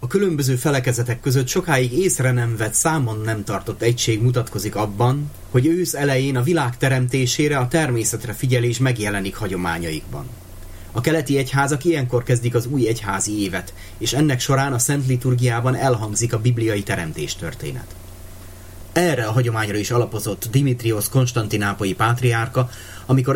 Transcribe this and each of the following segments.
A különböző felekezetek között sokáig észre nem vett, számon nem tartott egység mutatkozik abban, hogy ősz elején a világ teremtésére, a természetre figyelés megjelenik hagyományaikban. A keleti egyházak ilyenkor kezdik az új egyházi évet, és ennek során a Szent Liturgiában elhangzik a bibliai teremtéstörténet. Erre a hagyományra is alapozott Dimitriosz konstantinápolyi pátriárka, amikor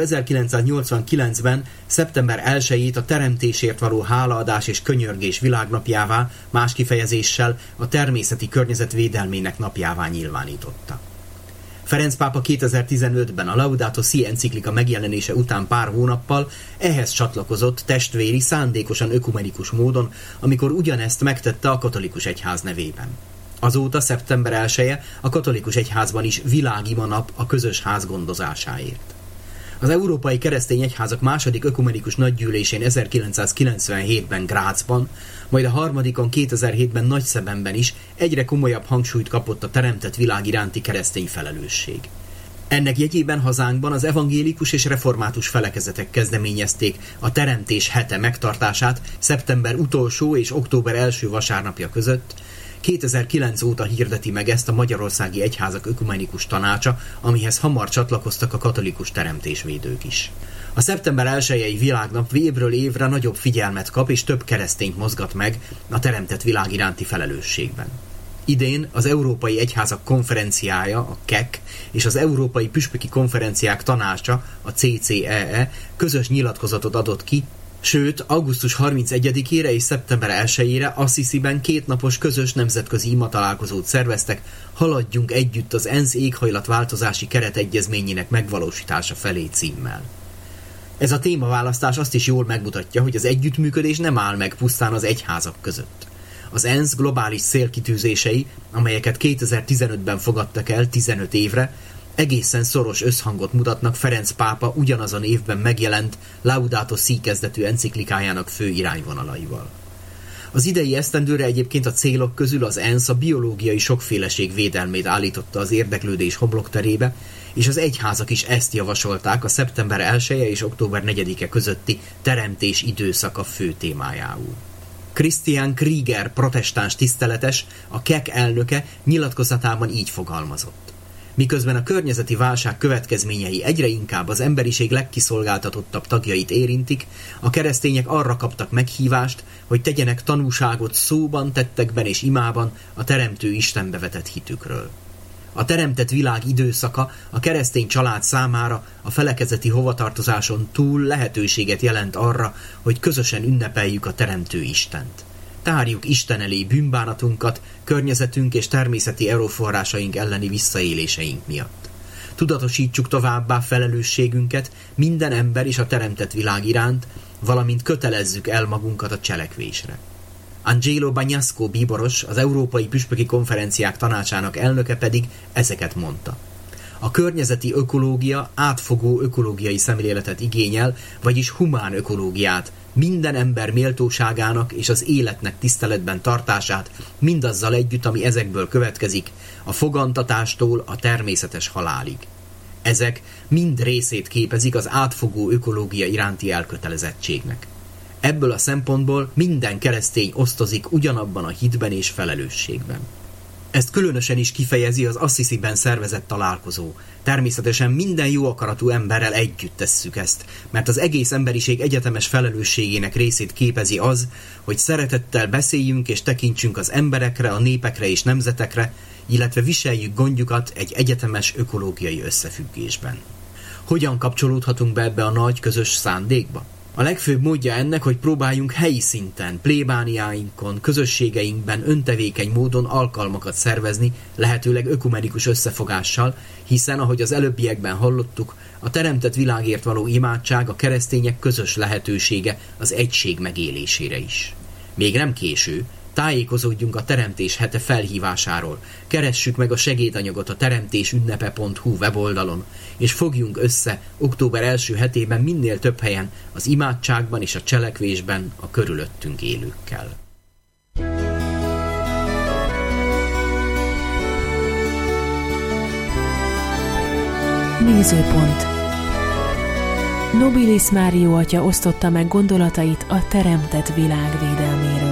1989-ben szeptember 1-ét a teremtésért való hálaadás és könyörgés világnapjává, más kifejezéssel a természeti környezet védelmének napjává nyilvánította. Ferenc pápa 2015-ben a Laudato Si enciklika megjelenése után pár hónappal ehhez csatlakozott testvéri, szándékosan ökumenikus módon, amikor ugyanezt megtette a katolikus egyház nevében. Azóta szeptember 1-e a katolikus egyházban is világima nap a közös ház gondozásáért. Az Európai Keresztény Egyházak második ökumenikus nagygyűlésén 1997-ben Grazban, majd a harmadikon 2007-ben Nagyszebenben is egyre komolyabb hangsúlyt kapott a teremtett világ iránti keresztény felelősség. Ennek jegyében hazánkban az evangélikus és református felekezetek kezdeményezték a Teremtés hete megtartását szeptember utolsó és október első vasárnapja között. 2009 óta hirdeti meg ezt a Magyarországi Egyházak Ökumenikus Tanácsa, amihez hamar csatlakoztak a katolikus teremtésvédők is. A szeptember 1-i világnap évről évre nagyobb figyelmet kap és több keresztényt mozgat meg a teremtett világ iránti felelősségben. Idén az Európai Egyházak Konferenciája, a KEK, és az Európai Püspöki Konferenciák Tanácsa, a CCEE közös nyilatkozatot adott ki, sőt, augusztus 31-ére és szeptember 1-ére Assisiben 2 napos közös nemzetközi imatalálkozót szerveztek, haladjunk együtt az ENSZ éghajlatváltozási keretegyezményének megvalósítása felé címmel. Ez a témaválasztás azt is jól megmutatja, hogy az együttműködés nem áll meg pusztán az egyházak között. Az ENSZ globális célkitűzései, amelyeket 2015-ben fogadtak el 15 évre, egészen szoros összhangot mutatnak Ferenc pápa ugyanazon évben megjelent Laudato Si kezdetű enciklikájának fő irányvonalaival. Az idei esztendőre egyébként a célok közül az ENSZ a biológiai sokféleség védelmét állította az érdeklődés homlokterébe, és az egyházak is ezt javasolták a szeptember 1-e és október 4-e közötti teremtés időszaka fő témájául. Christian Krieger protestáns tiszteletes, a KEK elnöke nyilatkozatában így fogalmazott. Miközben a környezeti válság következményei egyre inkább az emberiség legkiszolgáltatottabb tagjait érintik, a keresztények arra kaptak meghívást, hogy tegyenek tanúságot szóban, tettekben és imában a Teremtő Istenbe vetett hitükről. A teremtett világ időszaka a keresztény család számára a felekezeti hovatartozáson túl lehetőséget jelent arra, hogy közösen ünnepeljük a Teremtő Istent. Tárjuk Isten elé bűnbánatunkat, környezetünk és természeti erőforrásaink elleni visszaéléseink miatt. Tudatosítsuk továbbá felelősségünket minden ember és a teremtett világ iránt, valamint kötelezzük el magunkat a cselekvésre. Angelo Bagnasco bíboros, az Európai Püspöki Konferenciák Tanácsának elnöke pedig ezeket mondta. A környezeti ökológia átfogó ökológiai szemléletet igényel, vagyis humán ökológiát, minden ember méltóságának és az életnek tiszteletben tartását, mindazzal együtt, ami ezekből következik, a fogantatástól a természetes halálig. Ezek mind részét képezik az átfogó ökológia iránti elkötelezettségnek. Ebből a szempontból minden keresztény osztozik ugyanabban a hitben és felelősségben. Ezt különösen is kifejezi az Assisiben szervezett találkozó. Természetesen minden jó akaratú emberrel együtt tesszük ezt, mert az egész emberiség egyetemes felelősségének részét képezi az, hogy szeretettel beszéljünk és tekintsünk az emberekre, a népekre és nemzetekre, illetve viseljük gondjukat egy egyetemes ökológiai összefüggésben. Hogyan kapcsolódhatunk be ebbe a nagy közös szándékba? A legfőbb módja ennek, hogy próbáljunk helyi szinten, plébániáinkon, közösségeinkben öntevékeny módon alkalmakat szervezni, lehetőleg ökumenikus összefogással, hiszen, ahogy az előbbiekben hallottuk, a teremtett világért való imádság a keresztények közös lehetősége az egység megélésére is. Még nem késő, tájékozódjunk a Teremtés hete felhívásáról, keressük meg a segédanyagot a teremtésünnepe.hu weboldalon, és fogjunk össze október első hetében minél több helyen az imádságban és a cselekvésben a körülöttünk élőkkel. Nézőpont. Nobilis Mário atya osztotta meg gondolatait a teremtett világ védelméről.